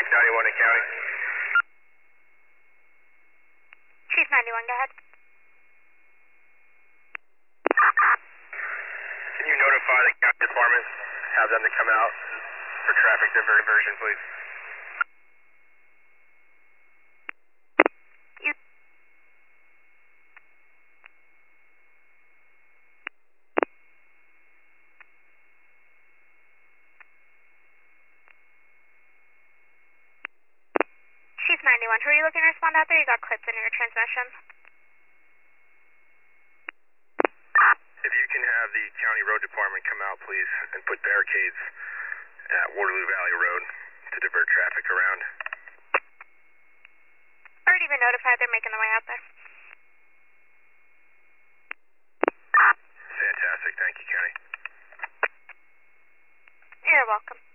91 in county. Chief 91, go ahead. Can you notify the county department, have them to come out for traffic diversion, please? Chief 91, who are you looking to respond out there? You got clips in your transmission. If you can have the county road department come out, please, and put barricades at Waterloo Valley Road to divert traffic around. Already been notified, they're making their way out there. Fantastic, thank you, County. You're welcome.